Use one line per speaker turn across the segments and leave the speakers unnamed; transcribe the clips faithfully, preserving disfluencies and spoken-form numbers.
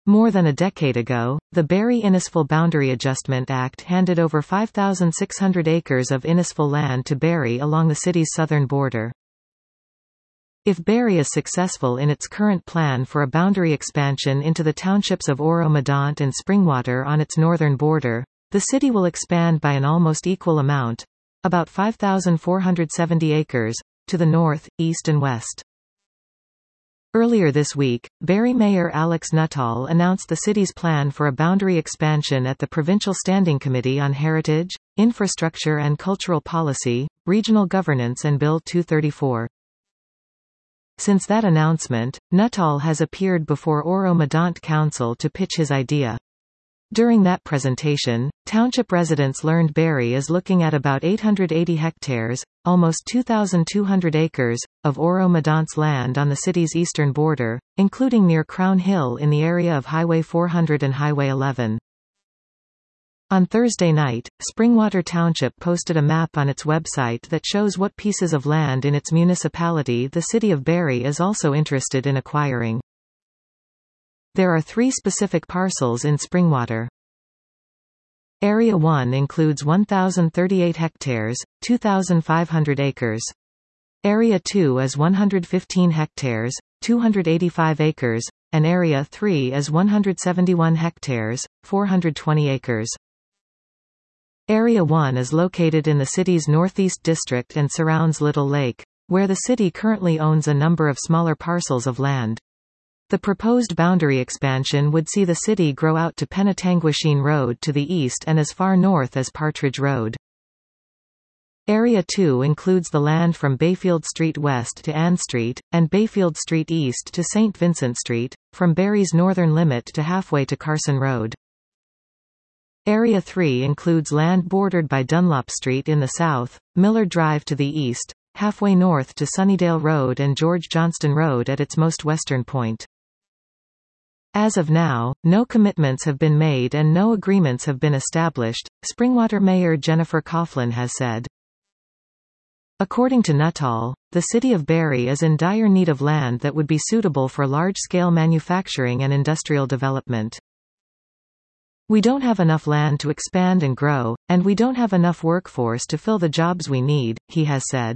More than a decade ago, the Barrie-Innisfil Boundary Adjustment Act handed over five thousand six hundred acres of Innisfil land to Barrie along the city's southern border. If Barrie is successful in its current plan for a boundary expansion into the townships of Oro-Medonte and Springwater on its northern border, the city will expand by an almost equal amount, about five thousand four hundred seventy acres, to the north, east and west. Earlier this week, Barrie Mayor Alex Nuttall announced the city's plan for a boundary expansion at the Provincial Standing Committee on Heritage, Infrastructure and Cultural Policy, Regional Governance and Bill two thirty-four. Since that announcement, Nuttall has appeared before Oro-Medonte Council to pitch his idea. During that presentation, township residents learned Barrie is looking at about eight hundred eighty hectares, almost two thousand two hundred acres, of Oro-Medonte's land on the city's eastern border, including near Crown Hill in the area of Highway four hundred and Highway eleven. On Thursday night, Springwater Township posted a map on its website that shows what pieces of land in its municipality the city of Barrie is also interested in acquiring. There are three specific parcels in Springwater. Area one includes one thousand thirty-eight hectares, two thousand five hundred acres. Area two is one hundred fifteen hectares, two hundred eighty-five acres, and Area three is one hundred seventy-one hectares, four hundred twenty acres. Area one is located in the city's northeast district and surrounds Little Lake, where the city currently owns a number of smaller parcels of land. The proposed boundary expansion would see the city grow out to Penetanguishene Road to the east and as far north as Partridge Road. Area two includes the land from Bayfield Street west to Ann Street, and Bayfield Street east to Saint Vincent Street, from Barrie's northern limit to halfway to Carson Road. Area three includes land bordered by Dunlop Street in the south, Miller Drive to the east, halfway north to Sunnydale Road and George Johnston Road at its most western point. As of now, no commitments have been made and no agreements have been established, Springwater Mayor Jennifer Coughlin has said. According to Nuttall, the city of Barrie is in dire need of land that would be suitable for large-scale manufacturing and industrial development. We don't have enough land to expand and grow, and we don't have enough workforce to fill the jobs we need, he has said.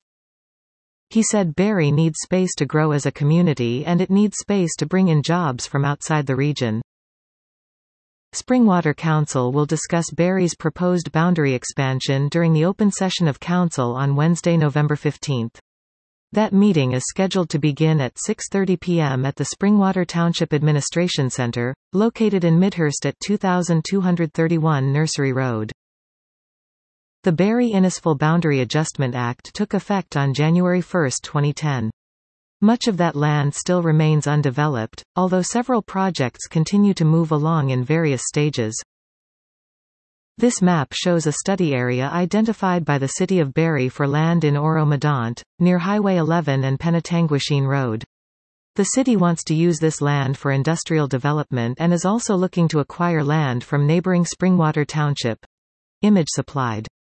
He said Barrie needs space to grow as a community and it needs space to bring in jobs from outside the region. Springwater Council will discuss Barrie's proposed boundary expansion during the open session of Council on Wednesday, November fifteenth. That meeting is scheduled to begin at six thirty p m at the Springwater Township Administration Center, located in Midhurst at two thousand two hundred thirty-one Nursery Road. The Barrie-Innisfil Boundary Adjustment Act took effect on January first, twenty ten. Much of that land still remains undeveloped, although several projects continue to move along in various stages. This map shows a study area identified by the City of Barrie for land in Oro-Medonte, near Highway eleven and Penetanguishene Road. The city wants to use this land for industrial development and is also looking to acquire land from neighboring Springwater Township. Image supplied.